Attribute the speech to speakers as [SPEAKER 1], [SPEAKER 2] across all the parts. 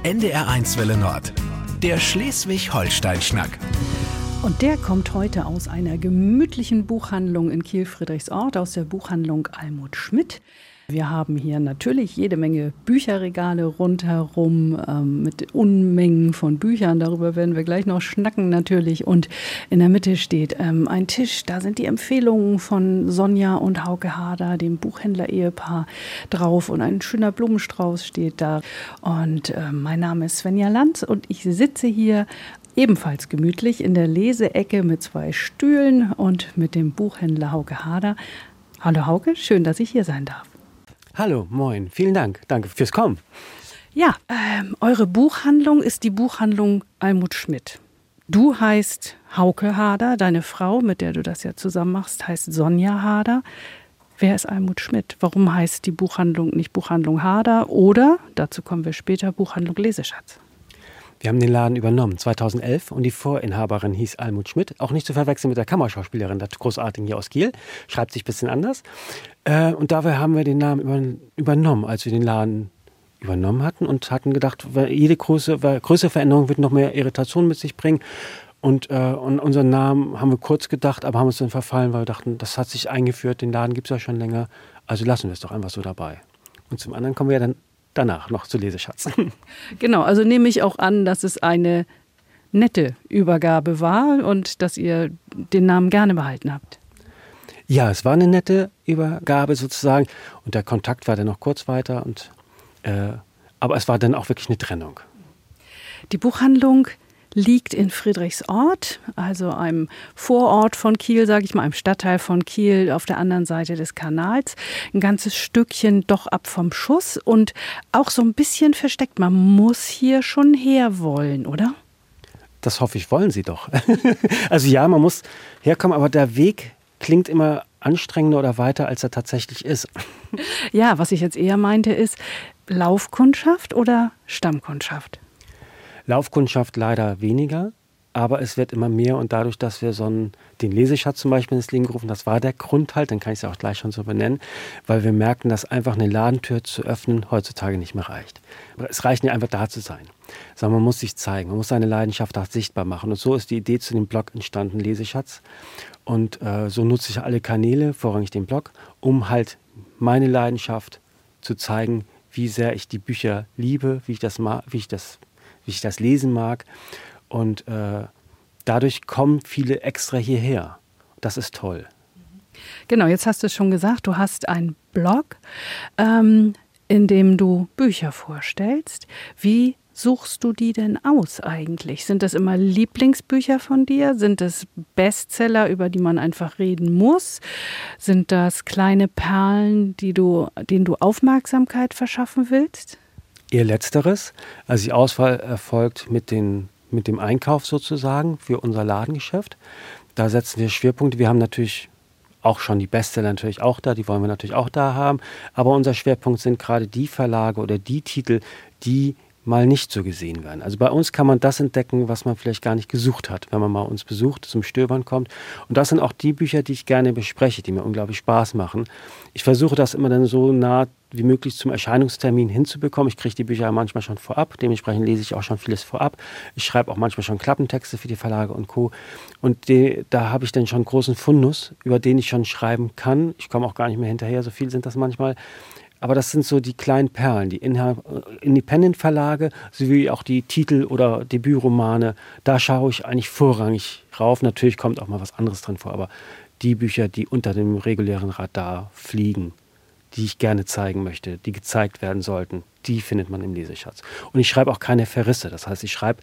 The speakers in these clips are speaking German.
[SPEAKER 1] NDR1 Welle Nord. Der Schleswig-Holstein-Schnack.
[SPEAKER 2] Und der kommt heute aus einer gemütlichen Buchhandlung in Kiel-Friedrichsort, aus der Buchhandlung Almut Schmidt. Wir haben hier natürlich jede Menge Bücherregale rundherum mit Unmengen von Büchern. Darüber werden wir gleich noch schnacken natürlich. Und in der Mitte steht ein Tisch. Da sind die Empfehlungen von Sonja und Hauke Harder, dem Buchhändler-Ehepaar, drauf. Und ein schöner Blumenstrauß steht da. Und mein Name ist Svenja Lanz und ich sitze hier ebenfalls gemütlich in der Leseecke mit 2 Stühlen und mit dem Buchhändler Hauke Harder. Hallo Hauke, schön, dass ich hier sein darf.
[SPEAKER 3] Hallo, moin, vielen Dank. Danke fürs Kommen.
[SPEAKER 2] Ja, eure Buchhandlung ist die Buchhandlung Almut Schmidt. Du heißt Hauke Harder, deine Frau, mit der du das ja zusammen machst, heißt Sonja Harder. Wer ist Almut Schmidt? Warum heißt die Buchhandlung nicht Buchhandlung Harder oder, dazu kommen wir später, Buchhandlung Leseschatz?
[SPEAKER 3] Wir haben den Laden übernommen, 2011, und die Vorinhaberin hieß Almut Schmidt. Auch nicht zu verwechseln mit der Kammerschauspielerin, der Großartigen hier aus Kiel. Schreibt sich ein bisschen anders. Und dabei haben wir den Namen übernommen, als wir den Laden übernommen hatten und hatten gedacht, jede größere Veränderung wird noch mehr Irritation mit sich bringen. Und unseren Namen haben wir kurz gedacht, aber haben uns dann verfallen, weil wir dachten, das hat sich eingeführt, den Laden gibt es ja schon länger, also lassen wir es doch einfach so dabei. Und zum anderen kommen wir ja dann danach noch zu Leseschatz.
[SPEAKER 2] Genau, also nehme ich auch an, dass es eine nette Übergabe war und dass ihr den Namen gerne behalten habt.
[SPEAKER 3] Ja, es war eine nette Übergabe sozusagen und der Kontakt war dann noch kurz weiter. Aber es war dann auch wirklich eine Trennung.
[SPEAKER 2] Die Buchhandlung liegt in Friedrichsort, also einem Vorort von Kiel, sage ich mal, einem Stadtteil von Kiel auf der anderen Seite des Kanals. Ein ganzes Stückchen doch ab vom Schuss und auch so ein bisschen versteckt. Man muss hier schon her wollen, oder?
[SPEAKER 3] Das hoffe ich, wollen Sie doch. Also ja, man muss herkommen, aber der Weg klingt immer anstrengender oder weiter, als er tatsächlich ist.
[SPEAKER 2] Ja, was ich jetzt eher meinte, ist Laufkundschaft oder Stammkundschaft?
[SPEAKER 3] Laufkundschaft leider weniger, aber es wird immer mehr und dadurch, dass wir den Leseschatz zum Beispiel ins Leben gerufen, das war der Grund halt, dann kann ich es ja auch gleich schon so benennen, weil wir merken, dass einfach eine Ladentür zu öffnen heutzutage nicht mehr reicht. Es reicht nicht einfach da zu sein, sondern man muss sich zeigen, man muss seine Leidenschaft auch sichtbar machen und so ist die Idee zu dem Blog entstanden, Leseschatz, und so nutze ich alle Kanäle, vorrangig den Blog, um halt meine Leidenschaft zu zeigen, wie sehr ich die Bücher liebe, wie ich das lesen mag. Und dadurch kommen viele extra hierher. Das ist toll.
[SPEAKER 2] Genau, jetzt hast du es schon gesagt, du hast einen Blog, in dem du Bücher vorstellst. Wie suchst du die denn aus eigentlich? Sind das immer Lieblingsbücher von dir? Sind das Bestseller, über die man einfach reden muss? Sind das kleine Perlen, denen du Aufmerksamkeit verschaffen willst?
[SPEAKER 3] Eher Letzteres. Also die Auswahl erfolgt mit dem Einkauf sozusagen für unser Ladengeschäft. Da setzen wir Schwerpunkte. Wir haben natürlich auch schon die Bestseller natürlich auch da, die wollen wir natürlich auch da haben. Aber unser Schwerpunkt sind gerade die Verlage oder die Titel, die mal nicht so gesehen werden. Also bei uns kann man das entdecken, was man vielleicht gar nicht gesucht hat, wenn man mal uns besucht, zum Stöbern kommt. Und das sind auch die Bücher, die ich gerne bespreche, die mir unglaublich Spaß machen. Ich versuche das immer dann so nah wie möglich zum Erscheinungstermin hinzubekommen. Ich kriege die Bücher manchmal schon vorab, dementsprechend lese ich auch schon vieles vorab. Ich schreibe auch manchmal schon Klappentexte für die Verlage und Co. Und da habe ich dann schon einen großen Fundus, über den ich schon schreiben kann. Ich komme auch gar nicht mehr hinterher, so viel sind das manchmal. Aber das sind so die kleinen Perlen, die Independent-Verlage, sowie auch die Titel- oder Debütromane. Da schaue ich eigentlich vorrangig rauf. Natürlich kommt auch mal was anderes drin vor, aber die Bücher, die unter dem regulären Radar fliegen, die ich gerne zeigen möchte, die gezeigt werden sollten, die findet man im Leseschatz. Und ich schreibe auch keine Verrisse. Das heißt, ich schreibe,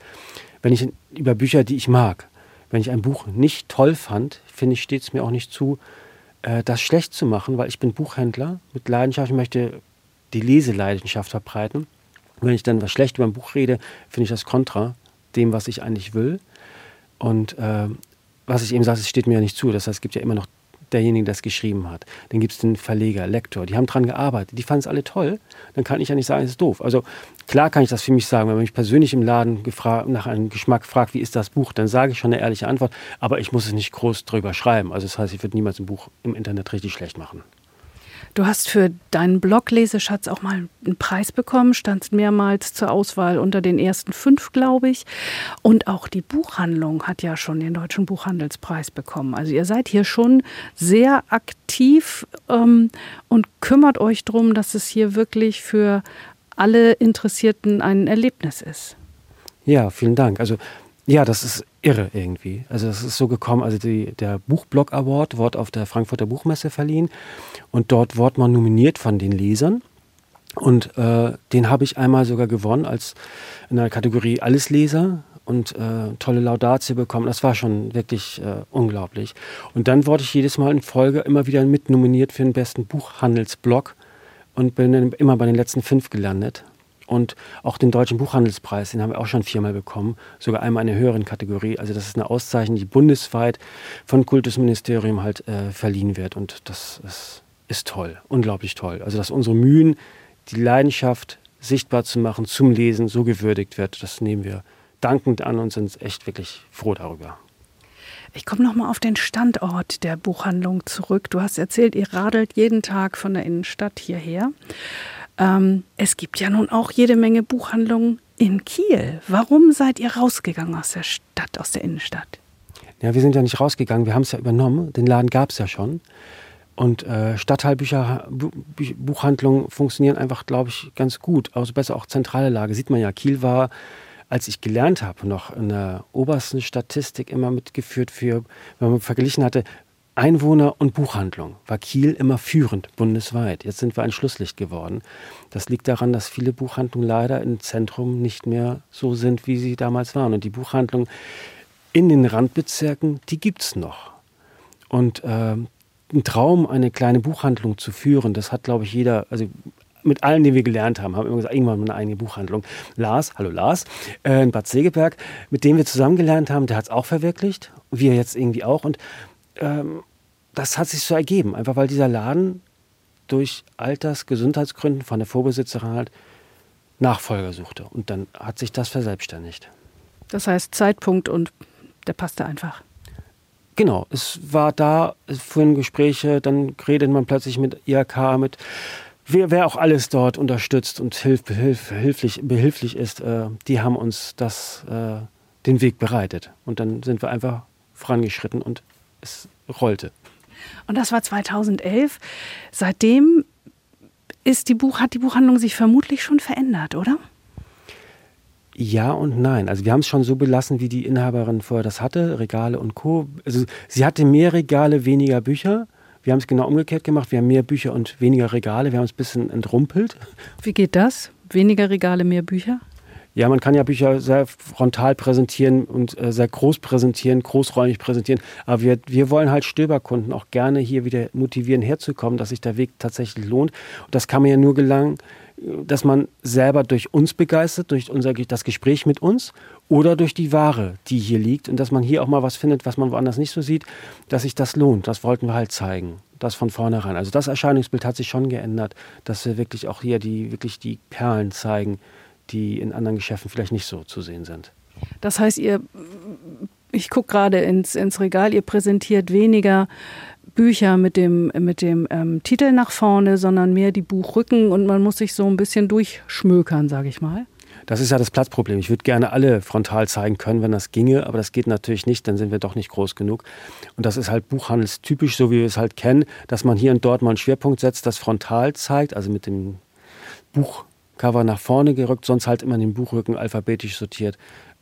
[SPEAKER 3] über Bücher, die ich mag. Wenn ich ein Buch nicht toll fand, finde ich, steht es mir auch nicht zu, das schlecht zu machen, weil ich bin Buchhändler mit Leidenschaft, ich möchte die Leseleidenschaft verbreiten. Und wenn ich dann was schlecht über ein Buch rede, finde ich das kontra dem, was ich eigentlich will. Und was ich eben sage, es steht mir ja nicht zu. Das heißt, es gibt ja immer noch derjenige, der es geschrieben hat. Dann gibt es den Verleger, Lektor, die haben dran gearbeitet, die fanden es alle toll. Dann kann ich ja nicht sagen, es ist doof. Also klar kann ich das für mich sagen, wenn man mich persönlich im Laden nach einem Geschmack fragt, wie ist das Buch, dann sage ich schon eine ehrliche Antwort, aber ich muss es nicht groß drüber schreiben. Also das heißt, ich würde niemals ein Buch im Internet richtig schlecht machen.
[SPEAKER 2] Du hast für deinen Blog Leseschatz auch mal einen Preis bekommen, standst mehrmals zur Auswahl unter den ersten 5, glaube ich. Und auch die Buchhandlung hat ja schon den Deutschen Buchhandelspreis bekommen. Also ihr seid hier schon sehr aktiv und kümmert euch darum, dass es hier wirklich für alle Interessierten ein Erlebnis ist.
[SPEAKER 3] Ja, vielen Dank. Also ja, das ist irre irgendwie. Also es ist so gekommen, also der Buchblog Award wurde auf der Frankfurter Buchmesse verliehen und dort wurde man nominiert von den Lesern und den habe ich einmal sogar gewonnen als in der Kategorie Allesleser und tolle Laudatio bekommen. Das war schon wirklich unglaublich. Und dann wurde ich jedes Mal in Folge immer wieder mit nominiert für den besten Buchhandelsblog und bin dann immer bei den letzten 5 gelandet. Und auch den Deutschen Buchhandelspreis, den haben wir auch schon 4-mal bekommen, sogar einmal in einer höheren Kategorie. Also das ist eine Auszeichnung, die bundesweit vom Kultusministerium halt verliehen wird. Und das ist toll, unglaublich toll. Also dass unsere Mühen, die Leidenschaft sichtbar zu machen, zum Lesen so gewürdigt wird, das nehmen wir dankend an und sind echt wirklich froh darüber.
[SPEAKER 2] Ich komme noch mal auf den Standort der Buchhandlung zurück. Du hast erzählt, ihr radelt jeden Tag von der Innenstadt hierher. Es gibt ja nun auch jede Menge Buchhandlungen in Kiel. Warum seid ihr rausgegangen aus der Stadt, aus der Innenstadt?
[SPEAKER 3] Ja, wir sind ja nicht rausgegangen, wir haben es ja übernommen. Den Laden gab es ja schon. Und Buchhandlungen funktionieren einfach, glaube ich, ganz gut. Also besser auch zentrale Lage. Sieht man ja, Kiel war, als ich gelernt habe, noch in der obersten Statistik immer mitgeführt für, wenn man verglichen hatte, Einwohner und Buchhandlung, war Kiel immer führend bundesweit. Jetzt sind wir ein Schlusslicht geworden. Das liegt daran, dass viele Buchhandlungen leider im Zentrum nicht mehr so sind, wie sie damals waren. Und die Buchhandlungen in den Randbezirken, die gibt es noch. Und ein Traum, eine kleine Buchhandlung zu führen, das hat, glaube ich, jeder, also mit allen, die wir gelernt haben, haben immer gesagt, irgendwann mal eine eigene Buchhandlung. Lars, hallo Lars, in Bad Segeberg, mit dem wir zusammen gelernt haben, der hat es auch verwirklicht. Wir jetzt irgendwie auch. Und das hat sich so ergeben, einfach weil dieser Laden durch Gesundheitsgründen von der Vorbesitzerin halt Nachfolger suchte. Und dann hat sich das verselbstständigt.
[SPEAKER 2] Das heißt Zeitpunkt und der passte einfach.
[SPEAKER 3] Genau, es war da, vorhin Gespräche, dann redet man plötzlich mit IHK, mit wer auch alles dort unterstützt und behilflich ist, die haben uns den Weg bereitet. Und dann sind wir einfach vorangeschritten und es rollte.
[SPEAKER 2] Und das war 2011. Seitdem hat die Buchhandlung sich vermutlich schon verändert, oder?
[SPEAKER 3] Ja und nein. Also wir haben es schon so belassen, wie die Inhaberin vorher das hatte, Regale und Co. Also sie hatte mehr Regale, weniger Bücher. Wir haben es genau umgekehrt gemacht. Wir haben mehr Bücher und weniger Regale. Wir haben es ein bisschen entrumpelt.
[SPEAKER 2] Wie geht das? Weniger Regale, mehr Bücher?
[SPEAKER 3] Ja, man kann ja Bücher sehr frontal präsentieren und sehr groß präsentieren, großräumig präsentieren. Aber wir wollen halt Stöberkunden auch gerne hier wieder motivieren, herzukommen, dass sich der Weg tatsächlich lohnt. Und das kann mir ja nur gelangen, dass man selber durch uns begeistert, durch das Gespräch mit uns oder durch die Ware, die hier liegt. Und dass man hier auch mal was findet, was man woanders nicht so sieht, dass sich das lohnt. Das wollten wir halt zeigen. Das von vornherein. Also das Erscheinungsbild hat sich schon geändert, dass wir wirklich auch hier die Perlen zeigen, die in anderen Geschäften vielleicht nicht so zu sehen sind.
[SPEAKER 2] Das heißt, ich gucke gerade ins Regal, ihr präsentiert weniger Bücher mit dem Titel nach vorne, sondern mehr die Buchrücken und man muss sich so ein bisschen durchschmökern, sage ich mal.
[SPEAKER 3] Das ist ja das Platzproblem. Ich würde gerne alle frontal zeigen können, wenn das ginge, aber das geht natürlich nicht, dann sind wir doch nicht groß genug. Und das ist halt buchhandelstypisch, so wie wir es halt kennen, dass man hier und dort mal einen Schwerpunkt setzt, das frontal zeigt, also mit dem Buchcover nach vorne gerückt, sonst halt immer den Buchrücken alphabetisch sortiert.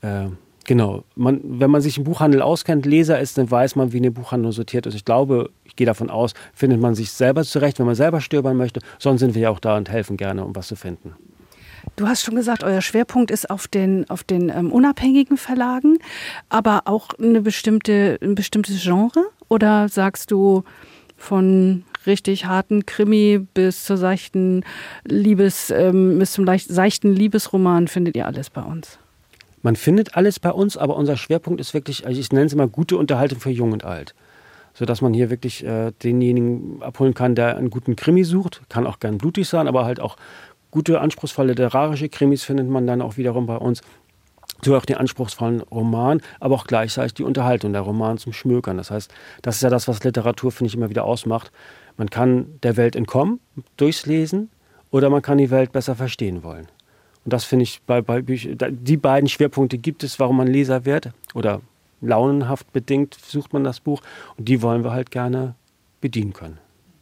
[SPEAKER 3] Genau. Wenn man sich im Buchhandel auskennt, Leser ist, dann weiß man, wie eine Buchhandlung sortiert ist. Ich glaube, ich gehe davon aus, findet man sich selber zurecht, wenn man selber stöbern möchte. Sonst sind wir ja auch da und helfen gerne, um was zu finden.
[SPEAKER 2] Du hast schon gesagt, euer Schwerpunkt ist auf den unabhängigen Verlagen, aber auch ein bestimmtes Genre? Oder sagst du von richtig harten Krimi bis zur seichten bis zum seichten Liebesroman findet ihr alles bei uns?
[SPEAKER 3] Man findet alles bei uns, aber unser Schwerpunkt ist wirklich, also ich nenne es immer gute Unterhaltung für Jung und Alt. Sodass man hier wirklich denjenigen abholen kann, der einen guten Krimi sucht. Kann auch gern blutig sein, aber halt auch gute, anspruchsvolle literarische Krimis findet man dann auch wiederum bei uns. so auch den anspruchsvollen Roman, aber auch gleichzeitig die Unterhaltung, der Roman zum Schmökern. Das heißt, das ist ja das, was Literatur, finde ich, immer wieder ausmacht. Man kann der Welt entkommen, durchs Lesen, oder man kann die Welt besser verstehen wollen. Und das finde ich bei Büchern, die beiden Schwerpunkte gibt es, warum man Leser wird, oder launenhaft bedingt sucht man das Buch, und die wollen wir halt gerne bedienen können.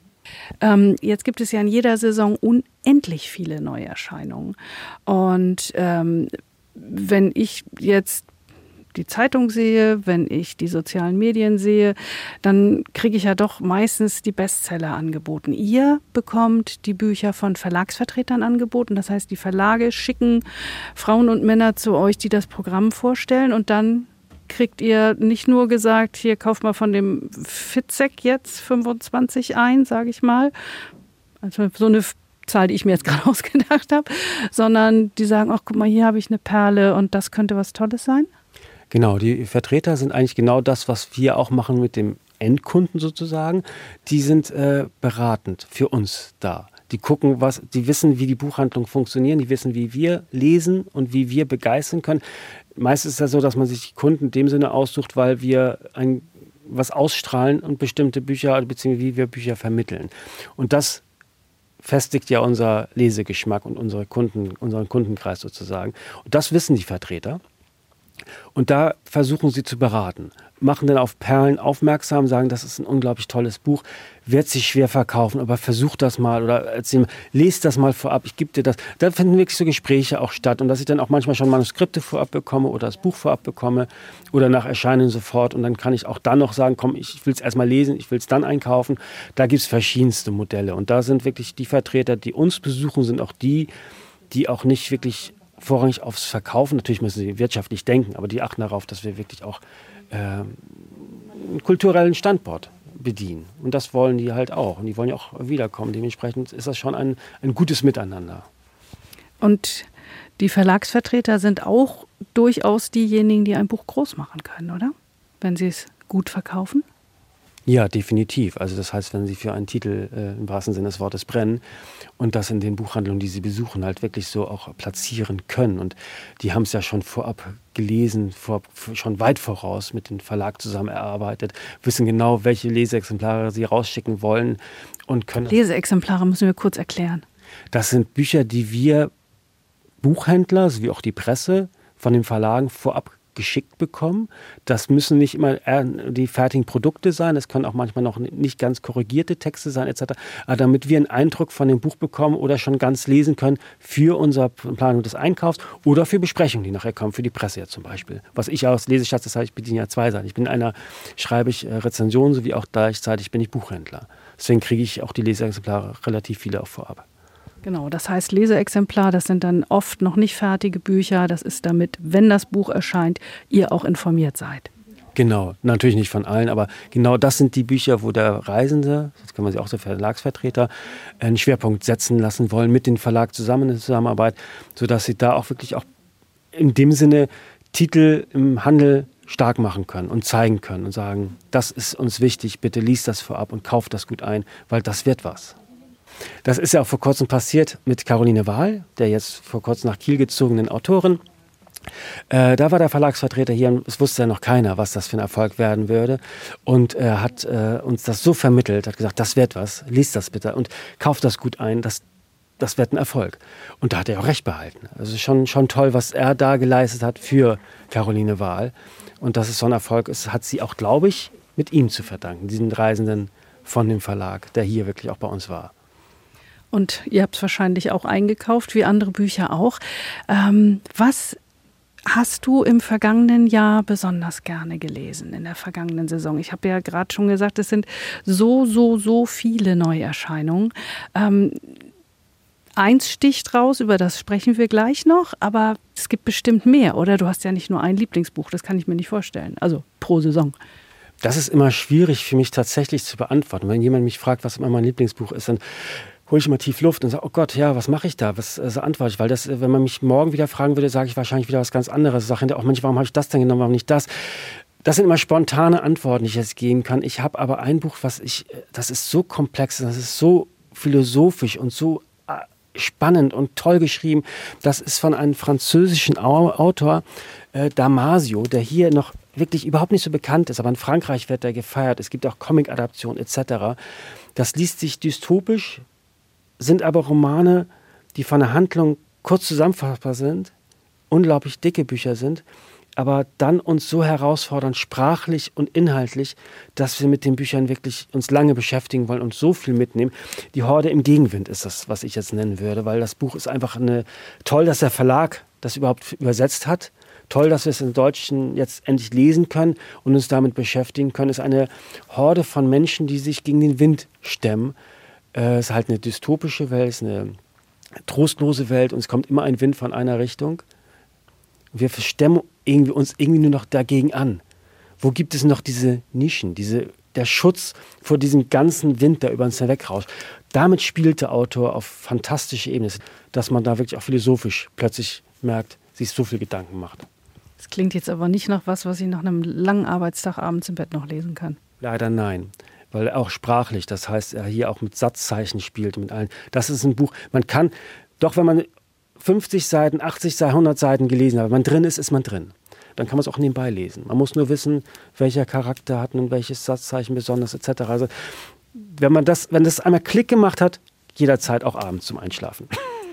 [SPEAKER 2] Jetzt gibt es ja in jeder Saison unendlich viele Neuerscheinungen. Und wenn ich jetzt die Zeitung sehe, wenn ich die sozialen Medien sehe, dann kriege ich ja doch meistens die Bestseller angeboten. Ihr bekommt die Bücher von Verlagsvertretern angeboten. Das heißt, die Verlage schicken Frauen und Männer zu euch, die das Programm vorstellen, und dann kriegt ihr nicht nur gesagt, hier kauf mal von dem Fitzek jetzt 25 ein, sage ich mal. Also so eine Zahl, die ich mir jetzt gerade ausgedacht habe, sondern die sagen, ach guck mal, hier habe ich eine Perle und das könnte was Tolles sein?
[SPEAKER 3] Genau, die Vertreter sind eigentlich genau das, was wir auch machen mit dem Endkunden sozusagen. Die sind beratend für uns da. Die gucken, die wissen, wie die Buchhandlungen funktionieren, die wissen, wie wir lesen und wie wir begeistern können. Meistens ist es ja so, dass man sich die Kunden in dem Sinne aussucht, weil wir was ausstrahlen und bestimmte Bücher, beziehungsweise wie wir Bücher vermitteln. Und das festigt ja unser Lesegeschmack und unseren Kundenkreis sozusagen. Und das wissen die Vertreter. Und da versuchen sie zu beraten, machen dann auf Perlen aufmerksam, sagen, das ist ein unglaublich tolles Buch, wird sich schwer verkaufen, aber versuch das mal oder lest das mal vorab, ich gebe dir das. Da finden wirklich so Gespräche auch statt, und dass ich dann auch manchmal schon Manuskripte vorab bekomme oder das Buch vorab bekomme oder nach Erscheinen sofort, und dann kann ich auch dann noch sagen, komm, ich will es erstmal lesen, ich will es dann einkaufen. Da gibt es verschiedenste Modelle, und da sind wirklich die Vertreter, die uns besuchen, sind auch die auch nicht wirklich vorrangig aufs Verkaufen, natürlich müssen sie wirtschaftlich denken, aber die achten darauf, dass wir wirklich auch einen kulturellen Standort bedienen. Und das wollen die halt auch. Und die wollen ja auch wiederkommen. Dementsprechend ist das schon ein gutes Miteinander.
[SPEAKER 2] Und die Verlagsvertreter sind auch durchaus diejenigen, die ein Buch groß machen können, oder? Wenn sie es gut verkaufen?
[SPEAKER 3] Ja, definitiv. Also das heißt, wenn Sie für einen Titel im wahrsten Sinne des Wortes brennen und das in den Buchhandlungen, die Sie besuchen, halt wirklich so auch platzieren können. Und die haben es ja schon vorab gelesen, schon weit voraus mit dem Verlag zusammen erarbeitet, wissen genau, welche Leseexemplare sie rausschicken wollen und können.
[SPEAKER 2] Leseexemplare müssen wir kurz erklären.
[SPEAKER 3] Das sind Bücher, die wir Buchhändler, sowie auch die Presse von den Verlagen vorab geschickt bekommen. Das müssen nicht immer die fertigen Produkte sein, es können auch manchmal noch nicht ganz korrigierte Texte sein etc. Aber damit wir einen Eindruck von dem Buch bekommen oder schon ganz lesen können für unsere Planung des Einkaufs oder für Besprechungen, die nachher kommen, für die Presse jetzt zum Beispiel. Was ich aus Leseschatz, das heißt, ich bediene ja zwei Seiten. Schreibe ich Rezensionen, sowie auch gleichzeitig bin ich Buchhändler. Deswegen kriege ich auch die Leseexemplare relativ viele auch vorab.
[SPEAKER 2] Genau, das heißt Leseexemplar, das sind dann oft noch nicht fertige Bücher. Das ist damit, wenn das Buch erscheint, ihr auch informiert seid.
[SPEAKER 3] Genau, natürlich nicht von allen, aber genau das sind die Bücher, wo der Reisende, das kann man sich auch so Verlagsvertreter, einen Schwerpunkt setzen lassen wollen mit dem Verlag zusammen in Zusammenarbeit, sodass sie da auch wirklich auch in dem Sinne Titel im Handel stark machen können und zeigen können und sagen, das ist uns wichtig, bitte liest das vorab und kauft das gut ein, weil das wird was. Das ist ja auch vor kurzem passiert mit Caroline Wahl, der jetzt vor kurzem nach Kiel gezogenen Autorin. Da war der Verlagsvertreter hier und es wusste ja noch keiner, was das für ein Erfolg werden würde. Und er hat uns das so vermittelt, hat gesagt, das wird was, liest das bitte und kauft das gut ein, das wird ein Erfolg. Und da hat er auch recht behalten. Also schon toll, was er da geleistet hat für Caroline Wahl. Und dass es so ein Erfolg ist, hat sie auch, glaube ich, mit ihm zu verdanken, diesen Reisenden von dem Verlag, der hier wirklich auch bei uns war.
[SPEAKER 2] Und ihr habt es wahrscheinlich auch eingekauft, wie andere Bücher auch. Was hast du im vergangenen Jahr besonders gerne gelesen, in der vergangenen Saison? Ich habe ja gerade schon gesagt, es sind so viele Neuerscheinungen. Eins sticht raus, über das sprechen wir gleich noch, aber es gibt bestimmt mehr, oder? Du hast ja nicht nur ein Lieblingsbuch, das kann ich mir nicht vorstellen, also pro Saison.
[SPEAKER 3] Das ist immer schwierig für mich tatsächlich zu beantworten. Wenn jemand mich fragt, was immer mein Lieblingsbuch ist, dann hole ich immer tief Luft und sage, oh Gott, ja, was mache ich da? Was antworte ich? Weil das, wenn man mich morgen wieder fragen würde, sage ich wahrscheinlich wieder was ganz anderes. Ich sage auch Mensch, warum habe ich das denn genommen, warum nicht das? Das sind immer spontane Antworten, die ich jetzt geben kann. Ich habe aber ein Buch, das ist so komplex, das ist so philosophisch und so spannend und toll geschrieben. Das ist von einem französischen Autor, Damasio, der hier noch wirklich überhaupt nicht so bekannt ist, aber in Frankreich wird er gefeiert. Es gibt auch Comic-Adaptionen etc. Das liest sich dystopisch, sind aber Romane, die von der Handlung kurz zusammenfassbar sind, unglaublich dicke Bücher sind, aber dann uns so herausfordern, sprachlich und inhaltlich, dass wir mit den Büchern wirklich uns lange beschäftigen wollen und so viel mitnehmen. Die Horde im Gegenwind ist das, was ich jetzt nennen würde, weil das Buch ist einfach toll, dass der Verlag das überhaupt übersetzt hat. Toll, dass wir es im Deutschen jetzt endlich lesen können und uns damit beschäftigen können. Es ist eine Horde von Menschen, die sich gegen den Wind stemmen. Es ist halt eine dystopische Welt, es ist eine trostlose Welt und es kommt immer ein Wind von einer Richtung. Wir stemmen uns irgendwie nur noch dagegen an. Wo gibt es noch diese Nischen, der Schutz vor diesem ganzen Wind, der über uns hinwegrauscht? Damit spielt der Autor auf fantastische Ebene, dass man da wirklich auch philosophisch plötzlich merkt, sich so viel Gedanken macht.
[SPEAKER 2] Das klingt jetzt aber nicht nach was ich nach einem langen Arbeitstag abends im Bett noch lesen kann.
[SPEAKER 3] Leider nein, weil auch sprachlich, das heißt, er hier auch mit Satzzeichen spielt, mit allen. Das ist ein Buch, man kann, doch wenn man 50 Seiten, 80 Seiten, 100 Seiten gelesen hat, wenn man drin ist, ist man drin. Dann kann man es auch nebenbei lesen. Man muss nur wissen, welcher Charakter hat und welches Satzzeichen besonders etc. Also wenn das einmal Klick gemacht hat, jederzeit auch abends zum Einschlafen.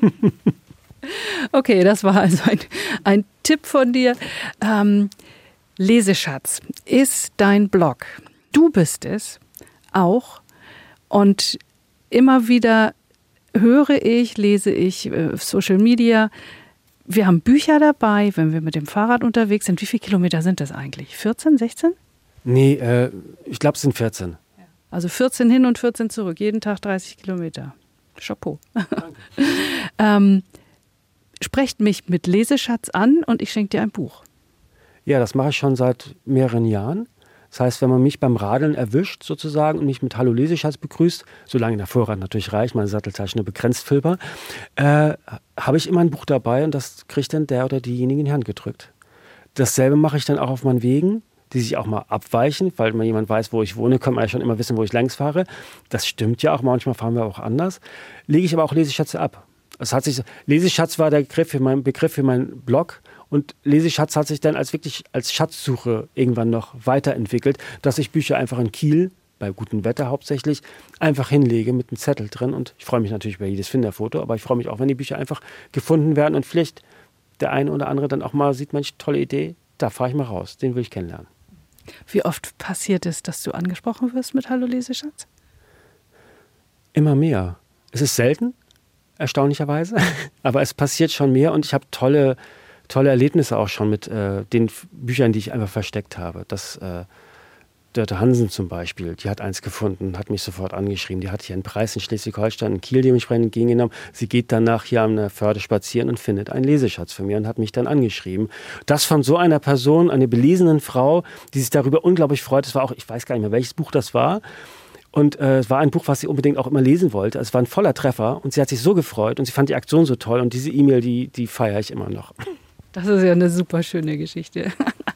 [SPEAKER 2] Okay, das war also ein Tipp von dir. Leseschatz ist dein Blog. Du bist es auch. Und immer wieder lese ich Social Media. Wir haben Bücher dabei, wenn wir mit dem Fahrrad unterwegs sind. Wie viele Kilometer sind das eigentlich? 14, 16?
[SPEAKER 3] Nee, ich glaube, es sind 14.
[SPEAKER 2] Also 14 hin und 14 zurück. Jeden Tag 30 Kilometer. Chapeau. Sprecht mich mit Leseschatz an und ich schenke dir ein Buch.
[SPEAKER 3] Ja, das mache ich schon seit mehreren Jahren. Das heißt, wenn man mich beim Radeln erwischt sozusagen und mich mit Hallo Leseschatz begrüßt, solange der Vorrat natürlich reicht, meine Satteltasche nur begrenzt füllbar, habe ich immer ein Buch dabei und das kriegt dann der oder diejenige in die Hand gedrückt. Dasselbe mache ich dann auch auf meinen Wegen, die sich auch mal abweichen, weil wenn jemand weiß, wo ich wohne, kann man ja schon immer wissen, wo ich längs fahre. Das stimmt ja auch, manchmal fahren wir auch anders. Lege ich aber auch Leseschätze ab. Leseschatz war der Begriff für meinen Blog. Und Leseschatz hat sich dann als Schatzsuche irgendwann noch weiterentwickelt, dass ich Bücher einfach in Kiel, bei gutem Wetter hauptsächlich, einfach hinlege mit einem Zettel drin. Und ich freue mich natürlich über jedes Finderfoto, aber ich freue mich auch, wenn die Bücher einfach gefunden werden und vielleicht der eine oder andere dann auch mal sieht, Mensch, tolle Idee, da fahre ich mal raus, den will ich kennenlernen.
[SPEAKER 2] Wie oft passiert es, dass du angesprochen wirst mit Hallo Leseschatz?
[SPEAKER 3] Immer mehr. Es ist selten, erstaunlicherweise, aber es passiert schon mehr und ich habe tolle Erlebnisse auch schon mit den Büchern, die ich einfach versteckt habe. Dörte Hansen zum Beispiel, die hat eins gefunden, hat mich sofort angeschrieben. Die hat hier einen Preis in Schleswig-Holstein, in Kiel dementsprechend entgegengenommen. Sie geht danach hier an der Förde spazieren und findet einen Leseschatz von mir und hat mich dann angeschrieben. Das von so einer Person, einer belesenen Frau, die sich darüber unglaublich freut. Es war auch, ich weiß gar nicht mehr, welches Buch das war. Und es war ein Buch, was sie unbedingt auch immer lesen wollte. Es war ein voller Treffer und sie hat sich so gefreut und sie fand die Aktion so toll. Und diese E-Mail, die feiere ich immer noch.
[SPEAKER 2] Das ist ja eine super schöne Geschichte.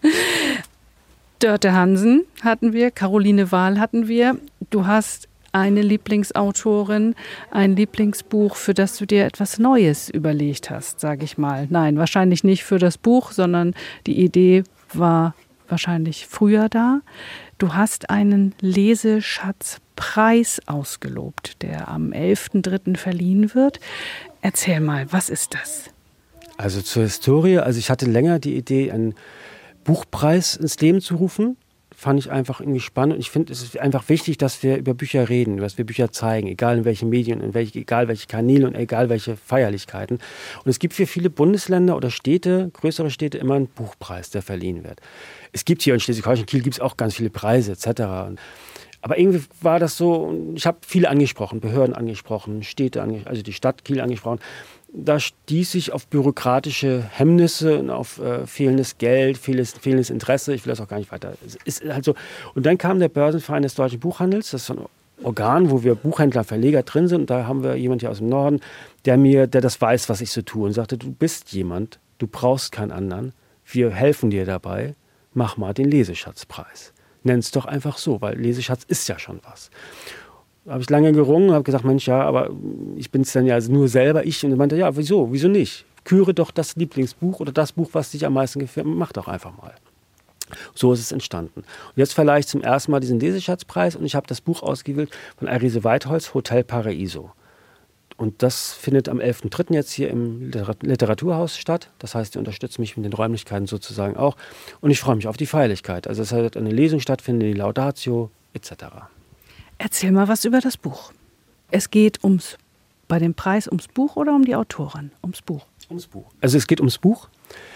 [SPEAKER 2] Dörte Hansen hatten wir, Caroline Wahl hatten wir. Du hast eine Lieblingsautorin, ein Lieblingsbuch, für das du dir etwas Neues überlegt hast, sage ich mal. Nein, wahrscheinlich nicht für das Buch, sondern die Idee war wahrscheinlich früher da. Du hast einen Leseschatzpreis ausgelobt, der am 11.03. verliehen wird. Erzähl mal, was ist das?
[SPEAKER 3] Also zur Historie, ich hatte länger die Idee, einen Buchpreis ins Leben zu rufen. Fand ich einfach irgendwie spannend. Und ich finde, es ist einfach wichtig, dass wir über Bücher reden, dass wir Bücher zeigen, egal in welchen Medien, egal welche Kanäle und egal welche Feierlichkeiten. Und es gibt für viele Bundesländer oder Städte, größere Städte, immer einen Buchpreis, der verliehen wird. Es gibt hier in Schleswig-Holstein, Kiel gibt es auch ganz viele Preise etc. Aber irgendwie war das so, ich habe viele angesprochen, Behörden angesprochen, Städte, also die Stadt Kiel angesprochen. Da stieß ich auf bürokratische Hemmnisse und auf fehlendes Geld, fehlendes Interesse. Ich will das auch gar nicht weiter. Es ist halt so. Und dann kam der Börsenverein des Deutschen Buchhandels. Das ist so ein Organ, wo wir Buchhändler, Verleger drin sind. Und da haben wir jemanden hier aus dem Norden, der das weiß, was ich so tue. Und sagte, du bist jemand, du brauchst keinen anderen. Wir helfen dir dabei. Mach mal den Leseschatzpreis. Nenn es doch einfach so, weil Leseschatz ist ja schon was. habe ich lange gerungen, habe gesagt, Mensch, ja, aber ich bin es dann ja also nur selber, ich. Und er meinte, ja, wieso nicht? Küre doch das Lieblingsbuch oder das Buch, was dich am meisten gefällt, mach doch einfach mal. So ist es entstanden. Und jetzt verleihe ich zum ersten Mal diesen Leseschatzpreis und ich habe das Buch ausgewählt von Arise Weitholz, Hotel Paraiso. Und das findet am 11.3. jetzt hier im Literaturhaus statt. Das heißt, die unterstützen mich mit den Räumlichkeiten sozusagen auch. Und ich freue mich auf die Feierlichkeit. Also es wird eine Lesung stattfinden, die Laudatio etc.
[SPEAKER 2] Erzähl mal was über das Buch. Es geht bei dem Preis ums Buch oder um die Autorin? Ums Buch.
[SPEAKER 3] Ums Buch. Also es geht ums Buch.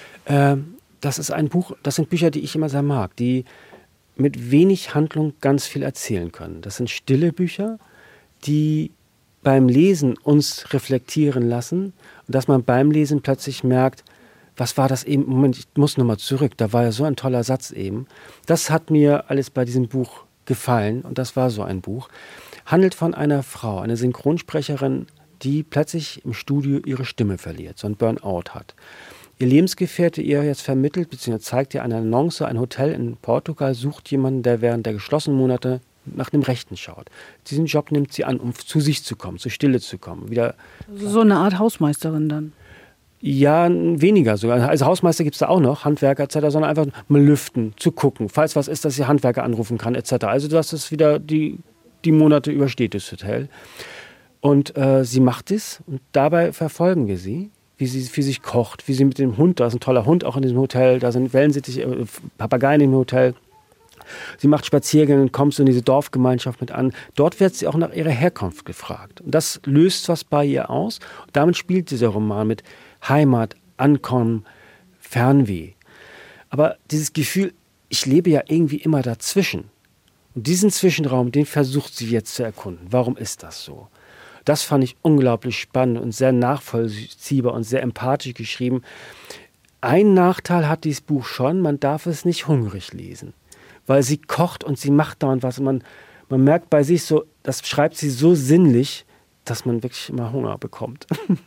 [SPEAKER 3] Das ist ein Buch, das sind Bücher, die ich immer sehr mag, die mit wenig Handlung ganz viel erzählen können. Das sind stille Bücher, die beim Lesen uns reflektieren lassen und dass man beim Lesen plötzlich merkt, was war das eben? Moment, ich muss nochmal zurück, da war ja so ein toller Satz eben. Das hat mir alles bei diesem Buch gefallen und das war so ein Buch. Handelt von einer Frau, einer Synchronsprecherin, die plötzlich im Studio ihre Stimme verliert, so ein Burnout hat. Ihr Lebensgefährte ihr jetzt vermittelt, beziehungsweise zeigt ihr eine Annonce, ein Hotel in Portugal sucht jemanden, der während der geschlossenen Monate nach dem Rechten schaut. Diesen Job nimmt sie an, um zu sich zu kommen, zur Stille zu kommen. Wieder
[SPEAKER 2] so eine Art Hausmeisterin dann?
[SPEAKER 3] Ja, weniger sogar. Also Hausmeister gibt es da auch noch, Handwerker etc., sondern einfach mal lüften, zu gucken, falls was ist, dass sie Handwerker anrufen kann etc. Also dass es wieder die Monate übersteht, das Hotel. Und sie macht es und dabei verfolgen wir sie, wie sie für sich kocht, wie sie mit dem Hund, da ist ein toller Hund auch in diesem Hotel, da sind Wellensittiche, Papageien im Hotel. Sie macht Spaziergänge und kommt so in diese Dorfgemeinschaft mit an. Dort wird sie auch nach ihrer Herkunft gefragt. Und das löst was bei ihr aus. Und damit spielt dieser Roman mit Heimat, Ankommen, Fernweh. Aber dieses Gefühl, ich lebe ja irgendwie immer dazwischen. Und diesen Zwischenraum, den versucht sie jetzt zu erkunden. Warum ist das so? Das fand ich unglaublich spannend und sehr nachvollziehbar und sehr empathisch geschrieben. Ein Nachteil hat dieses Buch schon, man darf es nicht hungrig lesen. Weil sie kocht und sie macht dauernd was. Und man merkt bei sich so, das schreibt sie so sinnlich, dass man wirklich immer Hunger bekommt.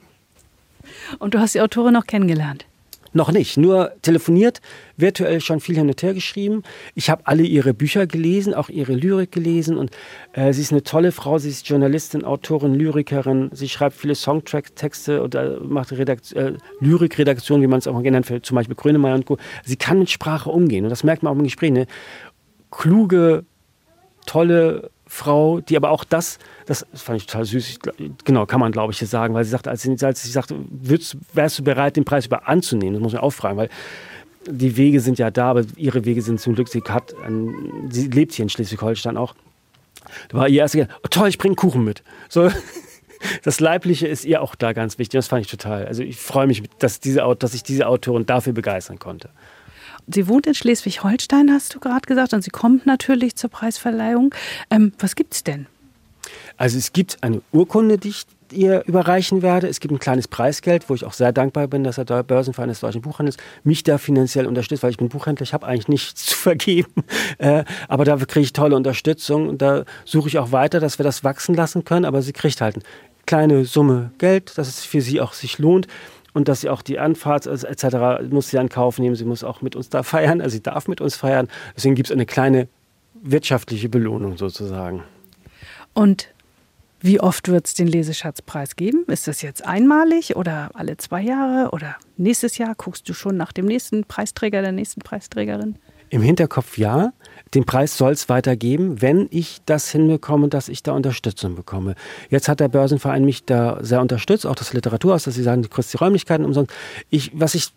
[SPEAKER 2] Und du hast die Autorin noch kennengelernt?
[SPEAKER 3] Noch nicht, nur telefoniert, virtuell schon viel hin und her geschrieben. Ich habe alle ihre Bücher gelesen, auch ihre Lyrik gelesen. Und sie ist eine tolle Frau, sie ist Journalistin, Autorin, Lyrikerin. Sie schreibt viele Songtrack-Texte oder macht Lyrikredaktion, wie man es auch mal genannt wird, zum Beispiel Grönemeyer und Co. Sie kann mit Sprache umgehen und das merkt man auch im Gespräch. Eine kluge, tolle Frau, die aber auch das fand ich total süß, genau, kann man glaube ich sagen, weil sie sagte, als sie sagte, wärst du bereit, den Preis über anzunehmen, das muss man auch fragen, weil die Wege sind ja da, aber ihre Wege sind zum Glück, sie lebt hier in Schleswig-Holstein auch, da war ihr erster, oh, toll, ich bringe Kuchen mit, so. Das Leibliche ist ihr auch da ganz wichtig, das fand ich total, also ich freue mich, dass ich diese Autorin dafür begeistern konnte.
[SPEAKER 2] Sie wohnt in Schleswig-Holstein, hast du gerade gesagt, und sie kommt natürlich zur Preisverleihung. Was gibt's denn?
[SPEAKER 3] Also es gibt eine Urkunde, die ich ihr überreichen werde. Es gibt ein kleines Preisgeld, wo ich auch sehr dankbar bin, dass der Börsenverein des Deutschen Buchhandels mich da finanziell unterstützt, weil ich bin Buchhändler, ich habe eigentlich nichts zu vergeben. Aber da kriege ich tolle Unterstützung und da suche ich auch weiter, dass wir das wachsen lassen können. Aber sie kriegt halt eine kleine Summe Geld, dass es für sie auch sich lohnt. Und dass sie auch die Anfahrt etc. muss sie in Kauf nehmen. Sie muss auch mit uns da feiern. Also sie darf mit uns feiern. Deswegen gibt es eine kleine wirtschaftliche Belohnung sozusagen.
[SPEAKER 2] Und wie oft wird es den Leseschatzpreis geben? Ist das jetzt einmalig oder alle 2 Jahre oder nächstes Jahr? Guckst du schon nach dem nächsten Preisträger, der nächsten Preisträgerin?
[SPEAKER 3] Im Hinterkopf ja. Den Preis soll es weitergeben, wenn ich das hinbekomme, dass ich da Unterstützung bekomme. Jetzt hat der Börsenverein mich da sehr unterstützt, auch das Literaturhaus, dass sie sagen, du kriegst die Räumlichkeiten umsonst. Ich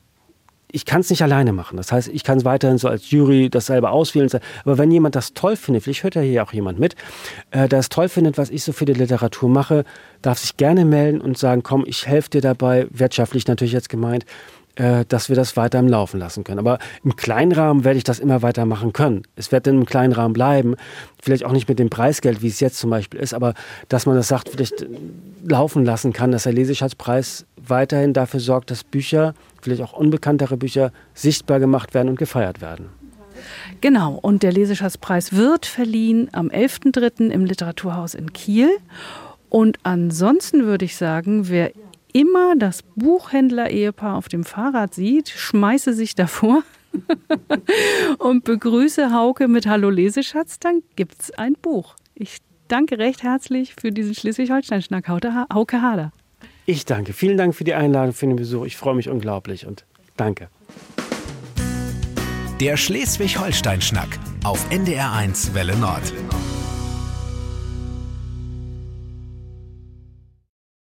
[SPEAKER 3] kann es nicht alleine machen. Das heißt, ich kann es weiterhin so als Jury das selber auswählen. Aber wenn jemand das toll findet, vielleicht hört ja hier auch jemand mit, der es toll findet, was ich so für die Literatur mache, darf sich gerne melden und sagen, komm, ich helfe dir dabei, wirtschaftlich natürlich jetzt gemeint, dass wir das weiter im Laufen lassen können. Aber im kleinen Rahmen werde ich das immer weiter machen können. Es wird dann im kleinen Rahmen bleiben. Vielleicht auch nicht mit dem Preisgeld, wie es jetzt zum Beispiel ist, aber dass man das sagt, vielleicht laufen lassen kann, dass der Leseschatzpreis weiterhin dafür sorgt, dass Bücher, vielleicht auch unbekanntere Bücher, sichtbar gemacht werden und gefeiert werden.
[SPEAKER 2] Genau, und der Leseschatzpreis wird verliehen am 11.3. im Literaturhaus in Kiel. Und ansonsten würde ich sagen, wer immer das Buchhändler-Ehepaar auf dem Fahrrad sieht, schmeiße sich davor und begrüße Hauke mit Hallo Leseschatz, dann gibt's ein Buch. Ich danke recht herzlich für diesen Schleswig-Holstein-Schnack, Hauke Hader.
[SPEAKER 3] Ich danke. Vielen Dank für die Einladung, für den Besuch. Ich freue mich unglaublich und danke.
[SPEAKER 1] Der Schleswig-Holstein-Schnack auf NDR1 Welle Nord.